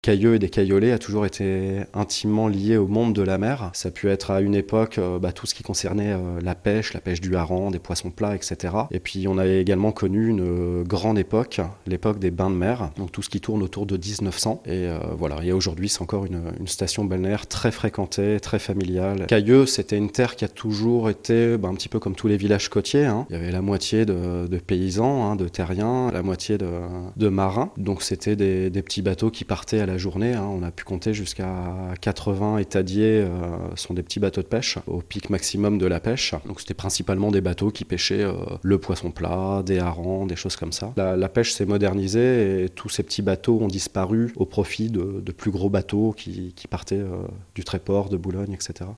Cailleux et des Caillolets a toujours été intimement lié au monde de la mer. Ça a pu être à une époque tout ce qui concernait la pêche du hareng, des poissons plats, etc. Et puis on a également connu une grande époque, l'époque des bains de mer, donc tout ce qui tourne autour de 1900. Et voilà, et aujourd'hui c'est encore une station balnéaire très fréquentée, très familiale. Cailleux, c'était une terre qui a toujours été un petit peu comme tous les villages côtiers, hein. Il y avait la moitié de paysans, hein, de terriens, la moitié de marins. Donc c'était des petits bateaux qui partaient à la journée, hein. On a pu compter jusqu'à 80 étadiers sont des petits bateaux de pêche au pic maximum de la pêche. Donc c'était principalement des bateaux qui pêchaient le poisson plat, des harengs, des choses comme ça. La pêche s'est modernisée et tous ces petits bateaux ont disparu au profit de plus gros bateaux qui partaient du Tréport, de Boulogne, etc.